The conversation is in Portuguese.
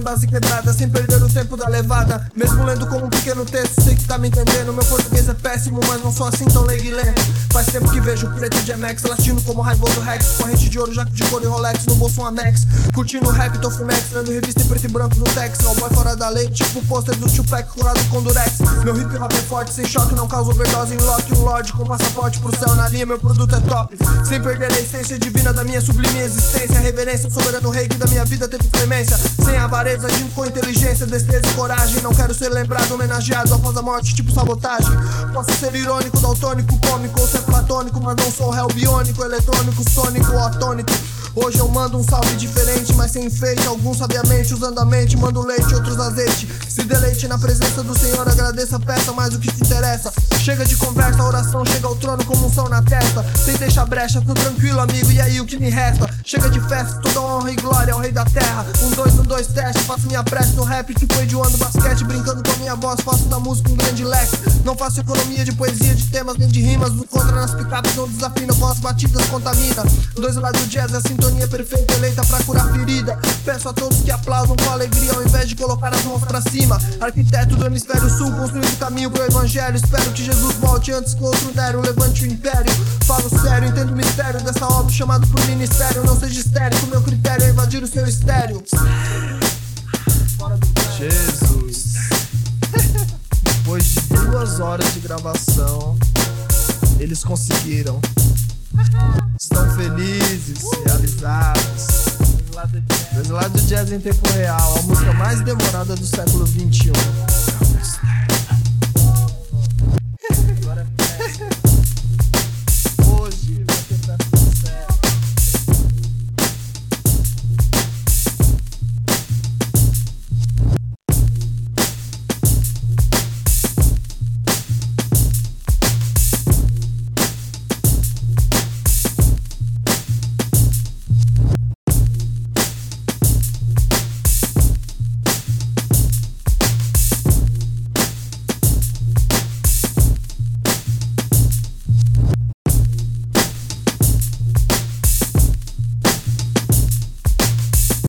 base quebrada, sem perder o tempo da levada. Mesmo lendo como um pequeno texto, sei que tá me entendendo. Meu português é péssimo, mas não sou assim tão leigo e lento. Faz tempo que vejo preto de MX, latino como raivoso Rex. Corrente de ouro, jaco de couro e Rolex, no bolso um Amex. Curtindo rap, tô Fumex, lendo revista em preto e branco no Tex. All boy fora da lei, tipo pôster do Tupac colado com Durex. Meu hip hop é forte, sem choque, não causa overdose em lock. Um lord com passaporte pro céu na linha, meu produto é top. Sem perder a essência divina da minha sublime existência. Reverência, soberano rei que da minha vida teve clemência. Sem avareza, agindo com inteligência, destreza e coragem. Não quero ser lembrado, homenageado após a morte, tipo sabotagem. Posso ser irônico, daltônico, cômico ou ser platônico, mas não sou réu biônico, eletrônico, sônico ou atônico. Hoje eu mando um salve diferente, mas sem enfeite. Alguns sabiamente usando a mente, mando leite, outros azeite. Se deleite na presença do Senhor, agradeça, peça mais do que te interessa. Chega de conversa, a oração chega ao trono como um sol na testa. Sem deixar brecha, tô tranquilo amigo, e aí o que me resta? Chega de festa, toda honra e glória ao rei da terra. 1, 2, teste, faço minha prece no rap, tipo Edioando basquete. Brincando com a minha voz, faço da música um grande leque. Não faço economia de poesia, de temas nem de rimas. Do contra nas picapes, não desafina, com as batidas contamina. 2 lados do jazz é a sintonia perfeita, eleita pra curar ferida. Peço a todos que aplaudam com alegria ao invés de colocar as mãos pra cima. Arquiteto do hemisfério sul, construindo caminho pro evangelho. Espero que Jesus volte antes que outro Nero levante o império. Falo sério, entendo o mistério dessa obra chamado por ministério. Não seja histérico, meu critério é invadir o seu estéreo. Jesus. Depois de 2 horas de gravação, eles conseguiram. Estão felizes, realizados. 2 lados do jazz em tempo real, a música mais demorada do século XXI.